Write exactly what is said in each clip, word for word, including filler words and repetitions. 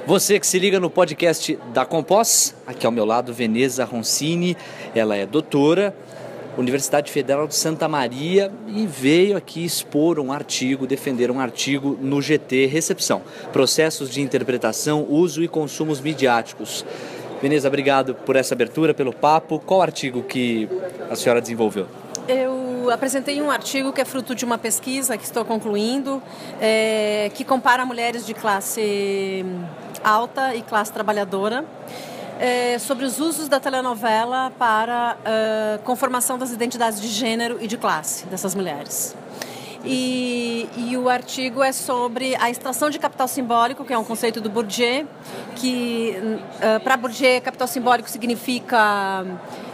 Você que se liga no podcast da Compós, aqui ao meu lado, Veneza Roncini, ela é doutora, Universidade Federal de Santa Maria, e veio aqui expor um artigo, defender um artigo no G T Recepção, Processos de Interpretação, Uso e Consumos Midiáticos. Veneza, obrigado por essa abertura, pelo papo. Qual artigo que a senhora desenvolveu? Eu apresentei um artigo que é fruto de uma pesquisa que estou concluindo, é, que compara mulheres de classe alta e classe trabalhadora, é, sobre os usos da telenovela para a conformação das identidades de gênero e de classe dessas mulheres. E, e o artigo é sobre a extração de capital simbólico, que é um conceito do Bourdieu, que uh, para Bourdieu capital simbólico significa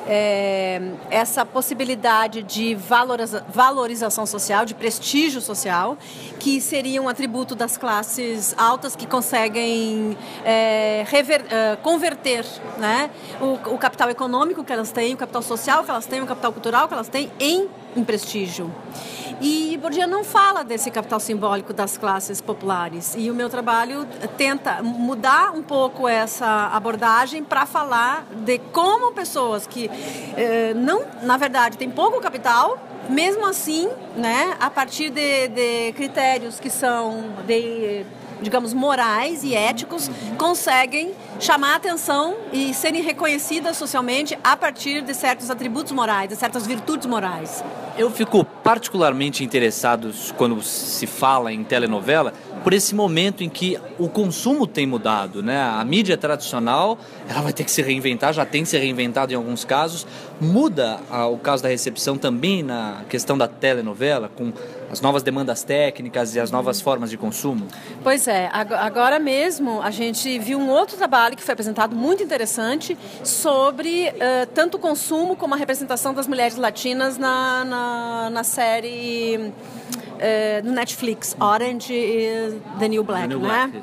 é, essa possibilidade de valoriza, valorização social, de prestígio social, que seria um atributo das classes altas que conseguem é, rever, uh, converter, né, o, o capital econômico que elas têm, o capital social que elas têm, o capital cultural que elas têm em, em prestígio. E Bourdieu não fala desse capital simbólico das classes populares. E o meu trabalho tenta mudar um pouco essa abordagem para falar de como pessoas que, eh, não, na verdade, têm pouco capital, mesmo assim, né, a partir de, de critérios que são, de, digamos, morais e éticos, conseguem chamar a atenção e serem reconhecidas socialmente a partir de certos atributos morais, de certas virtudes morais. Eu fico particularmente interessado, quando se fala em telenovela, por esse momento em que o consumo tem mudado, né? A mídia tradicional, ela vai ter que se reinventar, já tem se reinventado em alguns casos. Muda ah, o caso da recepção também na questão da telenovela, com as novas demandas técnicas e as novas formas de consumo? Pois é, agora mesmo a gente viu um outro trabalho que foi apresentado muito interessante sobre uh, tanto o consumo como a representação das mulheres latinas na, na, na série uh, do Netflix, Orange is the New Black, the New né? Black,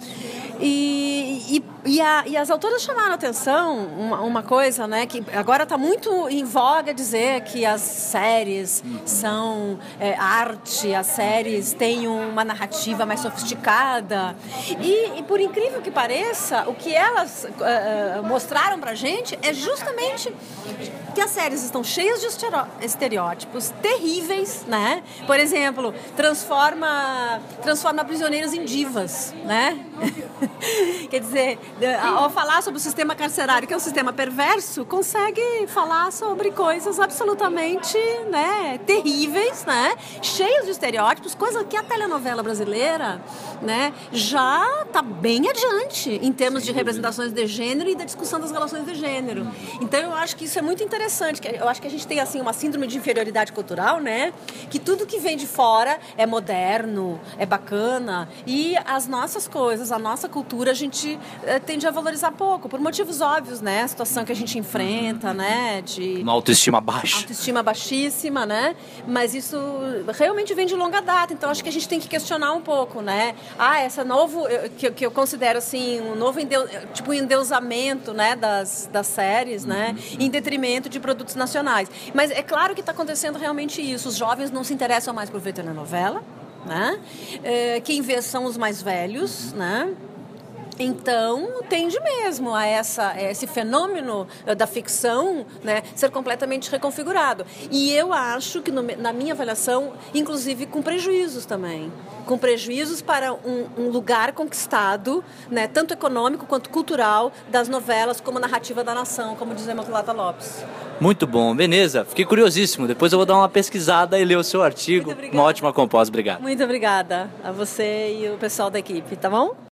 e, e, e, a, e as autoras chamaram a atenção uma, uma coisa, né, que agora está muito em voga dizer que as séries são é, arte, as séries têm uma narrativa mais sofisticada e, e por incrível que pareça, o que elas uh, mostraram pra gente é justamente que as séries estão cheias de estereótipos terríveis, né? Por exemplo, transforma, transforma prisioneiros em divas, né? Quer dizer, ao falar sobre o sistema carcerário, que é um sistema perverso, consegue falar sobre coisas absolutamente, né, terríveis, né, cheias de estereótipos, coisa que a telenovela brasileira, né, já está bem adiante em termos de representações de gênero e da discussão das relações de gênero. Então eu acho que isso é muito interessante, eu acho que a gente tem assim uma síndrome de inferioridade cultural, né, que tudo que vem de fora é moderno, é bacana, e as nossas coisas, a nossa cultura, a gente eh, tende a valorizar pouco, por motivos óbvios, né? A situação que a gente enfrenta, né? De uma autoestima baixa. Autoestima baixíssima, né? Mas isso realmente vem de longa data, então acho que a gente tem que questionar um pouco, né? Ah, essa novo, que, que eu considero assim, um novo endeu, tipo um endeusamento, né? Das, das séries, né? Em detrimento de produtos nacionais. Mas é claro que está acontecendo realmente isso. Os jovens não se interessam mais por ver telenovela, né? É, quem vê são os mais velhos, né? Então, tende mesmo a, essa, a esse fenômeno da ficção, né, ser completamente reconfigurado. E eu acho que, no, na minha avaliação, inclusive com prejuízos também. Com prejuízos para um, um lugar conquistado, né, tanto econômico quanto cultural, das novelas como narrativa da nação, como diz a Imaculada Lopes. Muito bom. Veneza, fiquei curiosíssimo. Depois eu vou dar uma pesquisada e ler o seu artigo. Uma ótima Compós. Obrigado. Muito obrigada a você e o pessoal da equipe, tá bom?